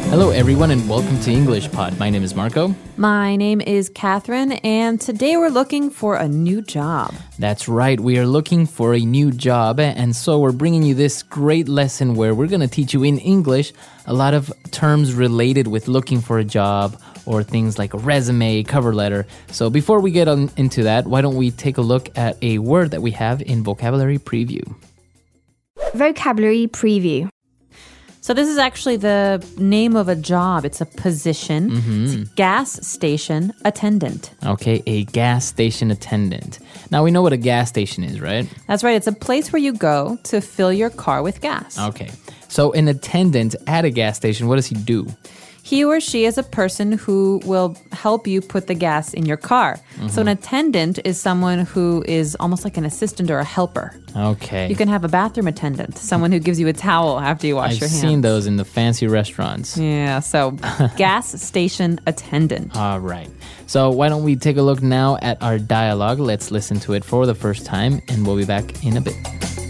Hello, everyone, and welcome to English Pod. My name is Marco. My name is Catherine, and today we're looking for a new job. That's right. We are looking for a new job, and so we're bringing you this great lesson where we're going to teach you in English a lot of terms related with looking for a job or things like a resume, cover letter. So before we get into that, why don't we take a look at a word that we have in Vocabulary Preview. Vocabulary Preview. So this is actually the name of a job. It's a position. It's a gas station attendant. Okay, a gas station attendant. Now we know what a gas station is, right? That's right. It's a place where you go to fill your car with gas. Okay. So an attendant at a gas station, what does he do? He or she is a person who will help you put the gas in your car. So an attendant is someone who is almost like an assistant or a helper. Okay. You can have a bathroom attendant, someone who gives you a towel after you wash I've your hands. seen those in the fancy restaurants. Yeah, so gas station attendant. All right. So why don't we take a look now at our dialogue? Let's listen to it for the first time, and we'll be back in a bit.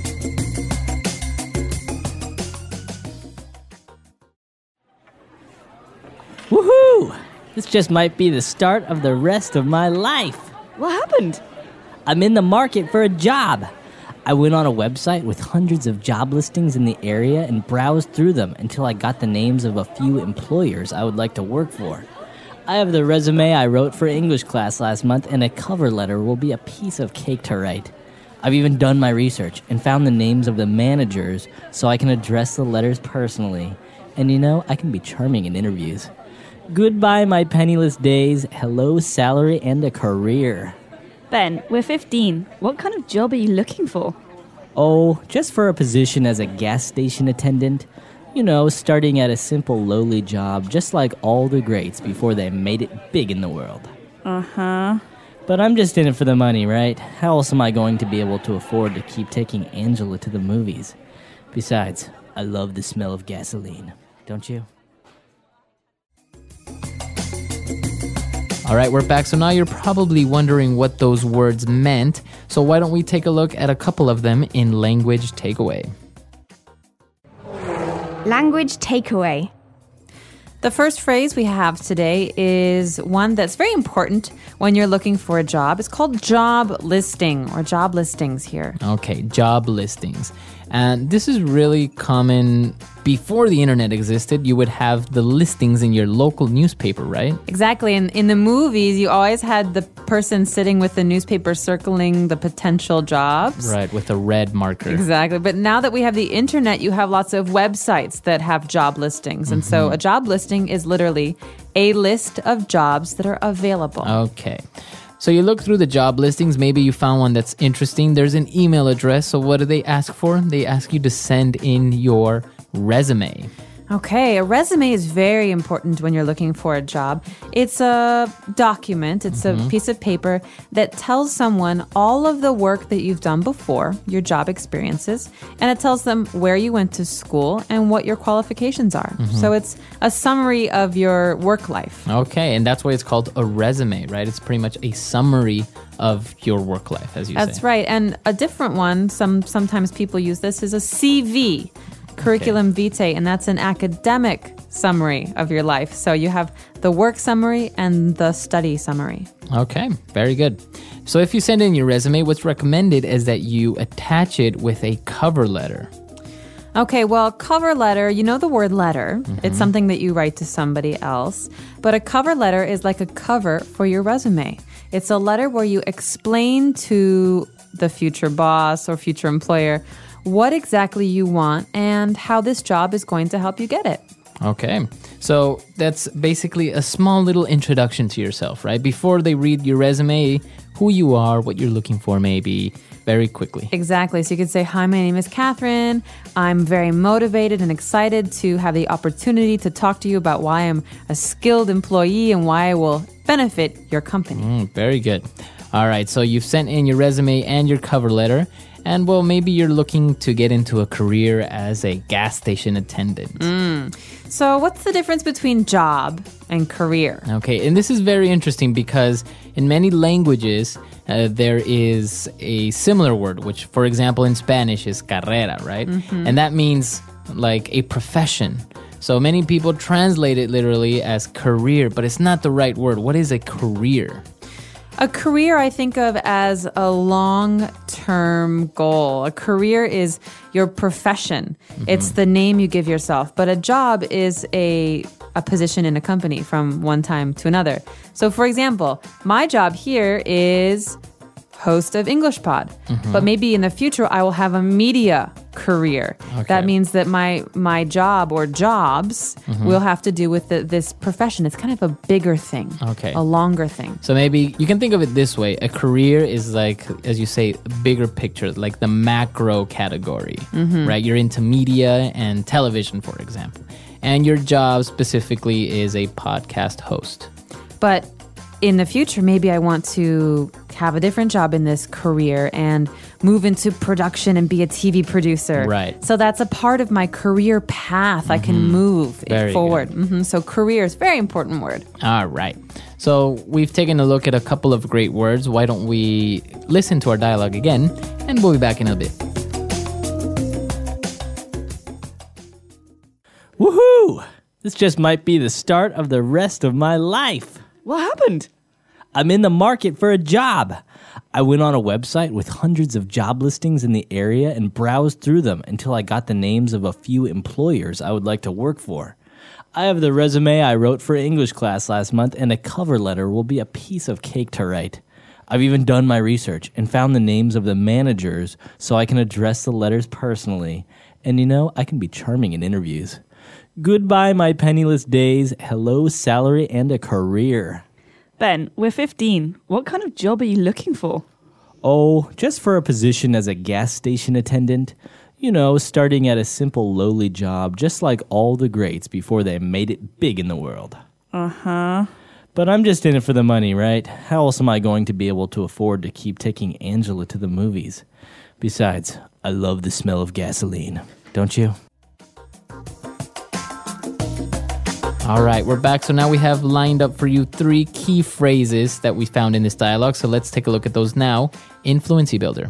Woohoo! This just might be the start of the rest of my life. What happened? I'm in the market for a job. I went on a website with hundreds of job listings in the area and browsed through them until I got the names of a few employers I would like to work for. I have the resume I wrote for English class last month, and a cover letter will be a piece of cake to write. I've even done my research and found the names of the managers so I can address the letters personally. And you know, I can be charming in interviews. Goodbye, my penniless days. Hello, salary and a career. Ben, we're 15. What kind of job are you looking for? Oh, just for a position as a gas station attendant. You know, starting at a simple lowly job, just like all the greats before they made it big in the world. Uh-huh. But I'm just in it for the money, right? How else am I going to be able to afford to keep taking Angela to the movies? Besides, I love the smell of gasoline. Don't you? All right, we're back. So now you're probably wondering what those words meant. So why don't we take a look at a couple of them in Language Takeaway. Language takeaway. The first phrase we have today is one that's very important when you're looking for a job. It's called job listing or job listings here. Okay, job listings. And this is really common. Before the internet existed, you would have the listings in your local newspaper, right? Exactly. And in the movies, you always had the person sitting with the newspaper circling the potential jobs. Right, with a red marker. Exactly. But now that we have the internet, you have lots of websites that have job listings. And so a job listing is literally a list of jobs that are available. Okay. So you look through the job listings, maybe you found one that's interesting. There's an email address. So what do they ask for? They ask you to send in your resume. Okay, a resume is very important when you're looking for a job. It's a document, it's a piece of paper that tells someone all of the work that you've done before, your job experiences, and it tells them where you went to school and what your qualifications are. So it's a summary of your work life. Okay, and that's why it's called a resume, right? It's pretty much a summary of your work life, as you say. That's right, and a different one, sometimes people use this, is a CV. Curriculum vitae, and that's an academic summary of your life. So you have the work summary and the study summary. Okay, very good. So if you send in your resume, what's recommended is that you attach it with a cover letter. Okay, well, cover letter, you know the word letter. It's something that you write to somebody else. But a cover letter is like a cover for your resume. It's a letter where you explain to the future boss or future employer what exactly you want and how this job is going to help you get it. Okay, so that's basically a small little introduction to yourself, right? Before they read your resume, who you are, what you're looking for maybe, very quickly. Exactly. So you could say, hi, my name is Catherine. I'm very motivated and excited to have the opportunity to talk to you about why I'm a skilled employee and why I will benefit your company. Very good. All right, so you've sent in your resume and your cover letter. And, well, maybe you're looking to get into a career as a gas station attendant. So what's the difference between job and career? Okay, and this is very interesting because in many languages, there is a similar word, which, for example, in Spanish is carrera, right? And that means like a profession So many people translate it literally as career, but it's not the right word. What is a career? A career I think of as a long-term goal. A career is your profession. It's the name you give yourself. But a job is a position in a company from one time to another. So for example, my job here is host of English Pod. But maybe in the future I will have a media career. Okay. That means that my job or jobs will have to do with this profession. It's kind of a bigger thing. Okay. A longer thing. So maybe you can think of it this way. A career is like, as you say, bigger picture, like the macro category, right? You're into media and television, for example. And your job specifically is a podcast host. But in the future, maybe I want to have a different job in this career and move into production and be a TV producer. Right. So that's a part of my career path. I can move Very it forward. So career is a very important word. All right. So we've taken a look at a couple of great words. Why don't we listen to our dialogue again, and we'll be back in a bit. Woohoo! This just might be the start of the rest of my life. What happened? I'm in the market for a job. I went on a website with hundreds of job listings in the area and browsed through them until I got the names of a few employers I would like to work for. I have the resume I wrote for English class last month, and a cover letter will be a piece of cake to write. I've even done my research and found the names of the managers so I can address the letters personally. And I can be charming in interviews. Goodbye, my penniless days. Hello, salary and a career. Ben, we're 15. What kind of job are you looking for? Oh, just for a position as a gas station attendant. Starting at a simple lowly job, just like all the greats before they made it big in the world. Uh-huh. But I'm just in it for the money, right? How else am I going to be able to afford to keep taking Angela to the movies? Besides, I love the smell of gasoline. Don't you? All right, we're back. So now we have lined up for you 3 key phrases that we found in this dialogue. So let's take a look at those now in Fluency Builder.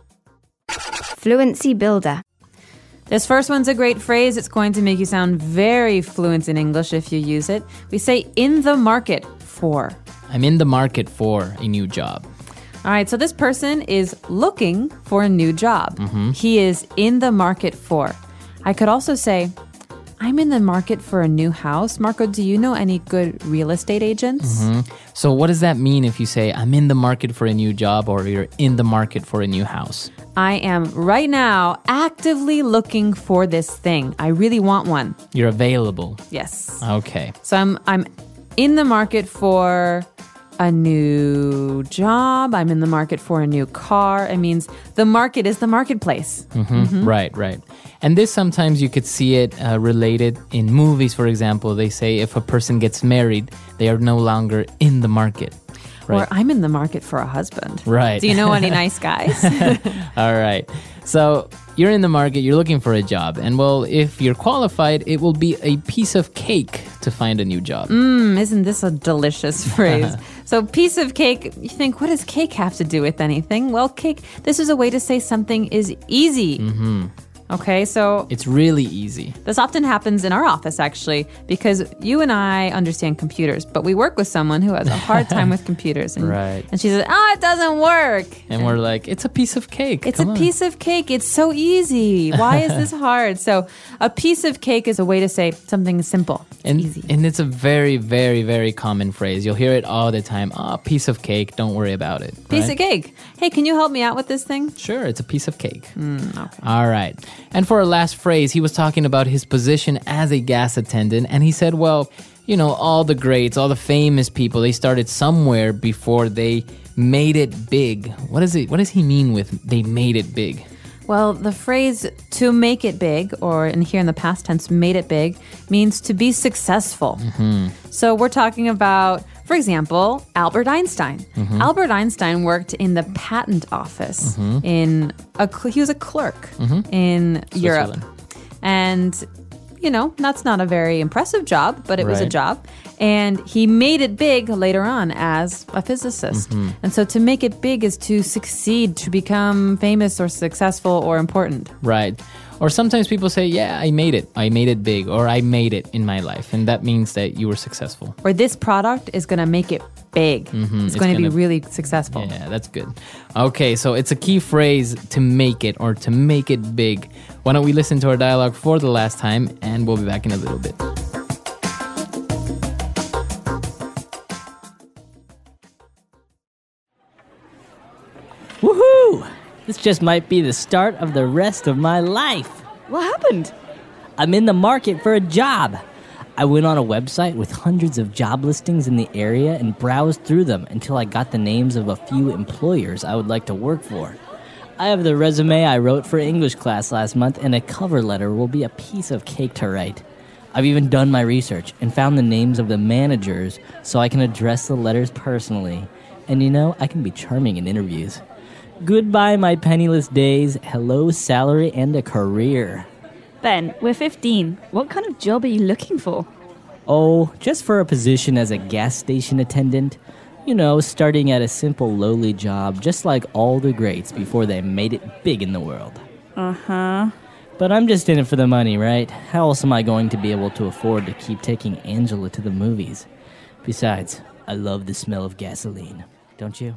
Fluency Builder. This first one's a great phrase. It's going to make you sound very fluent in English if you use it. We say in the market for. I'm in the market for a new job. All right, so this person is looking for a new job. He is in the market for. I could also say, I'm in the market for a new house. Marco, do you know any good real estate agents? So what does that mean if you say, I'm in the market for a new job, or you're in the market for a new house? I am right now actively looking for this thing. I really want one. You're available. Yes. Okay. So I'm in the market for a new job. I'm in the market for a new car. It means the market is the marketplace. Right. And this sometimes you could see it related in movies, for example. They say if a person gets married, they are no longer in the market. Right. Or I'm in the market for a husband. Right. Do you know any nice guys? All right. So you're in the market, you're looking for a job. And well, if you're qualified, it will be a piece of cake to find a new job. Isn't this a delicious phrase? So piece of cake, you think, what does cake have to do with anything? Well, cake, this is a way to say something is easy. Okay, so It's really easy. this often happens in our office, actually, because you and I understand computers, but we work with someone who has a hard time with computers. And, Right. and she says, it doesn't work. And we're like, it's a piece of cake. It's Come a on. piece of cake. It's so easy. Why is this hard? So a piece of cake is a way to say something is simple. It's And, easy. and it's a very, very, very common phrase. You'll hear it all the time. Piece of cake, don't worry about it. Piece right? of cake. Hey, can you help me out with this thing? Sure, it's a piece of cake. Okay. All right. And for our last phrase, he was talking about his position as a gas attendant. And he said, well, all the greats, all the famous people, they started somewhere before they made it big. What does he mean with they made it big? Well, the phrase to make it big, or in here in the past tense, made it big, means to be successful. So we're talking about, for example, Albert Einstein. Albert Einstein worked in the patent office. He was a clerk in Europe. Switzerland. And, that's not a very impressive job, but it was a Right. job. And he made it big later on as a physicist. And so to make it big is to succeed, to become famous or successful or important. Right. Or sometimes people say, yeah, I made it. I made it big, or I made it in my life. And that means that you were successful. Or this product is going to make it big. It's going to be really successful. Yeah, that's good. Okay, so it's a key phrase to make it or to make it big. Why don't we listen to our dialogue for the last time, and we'll be back in a little bit. Woohoo! This just might be the start of the rest of my life. What happened? I'm in the market for a job. I went on a website with hundreds of job listings in the area and browsed through them until I got the names of a few employers I would like to work for. I have the resume I wrote for English class last month, and a cover letter will be a piece of cake to write. I've even done my research and found the names of the managers so I can address the letters personally. And you know, I can be charming in interviews. Goodbye, my penniless days. Hello, salary and a career. Ben, we're 15. What kind of job are you looking for? Oh, just for a position as a gas station attendant. You know, starting at a simple lowly job, just like all the greats before they made it big in the world. Uh-huh. But I'm just in it for the money, right? How else am I going to be able to afford to keep taking Angela to the movies? Besides, I love the smell of gasoline. Don't you?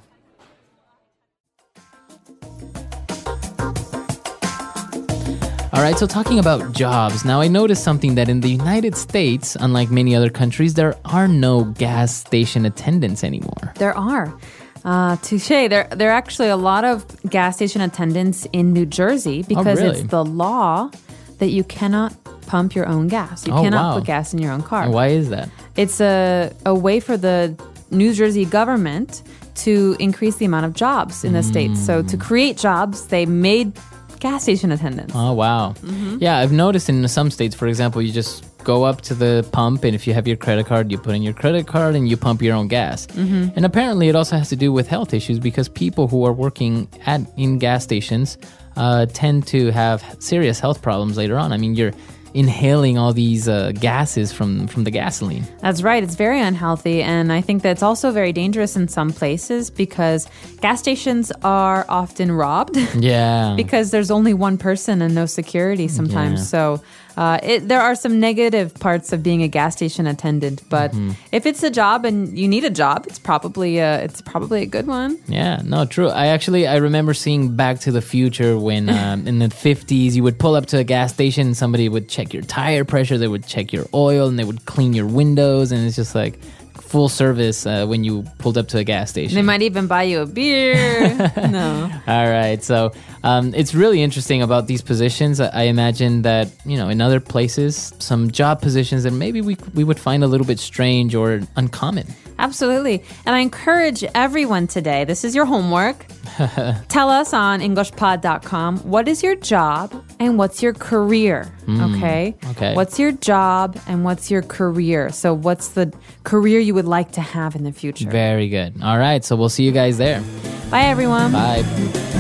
All right, so talking about jobs, now I noticed something that in the United States, unlike many other countries, there are no gas station attendants anymore. There are. Touche. There are actually a lot of gas station attendants in New Jersey because really? it's the law that you cannot pump your own gas. You cannot put gas in your own car. And why is that? It's a way for the New Jersey government to increase the amount of jobs in the state. So to create jobs, they made gas station attendants. Oh, wow. Yeah, I've noticed in some states, for example, you just go up to the pump, and if you have your credit card, you put in your credit card and you pump your own gas. And apparently it also has to do with health issues because people who are working in gas stations tend to have serious health problems later on. I mean, you're inhaling all these gases from the gasoline. That's right. It's very unhealthy. And I think that's also very dangerous in some places because gas stations are often robbed. Yeah. Because there's only one person and no security sometimes. Yeah. So there are some negative parts of being a gas station attendant. But if it's a job and you need a job, it's probably a good one. Yeah, no, true. I remember seeing Back to the Future when in the 50s you would pull up to a gas station and somebody would check your tire pressure, they would check your oil, and they would clean your windows, and it's just like full service when you pulled up to a gas station. They might even buy you a beer. No. All right. So it's really interesting about these positions. I imagine that, you know, in other places, some job positions that maybe we would find a little bit strange or uncommon. Absolutely. And I encourage everyone today, this is your homework. Tell us on EnglishPod.com, what is your job and what's your career? Okay? What's your job and what's your career? So what's the career you would like to have in the future? Very good. All right. So we'll see you guys there. Bye, everyone. Bye.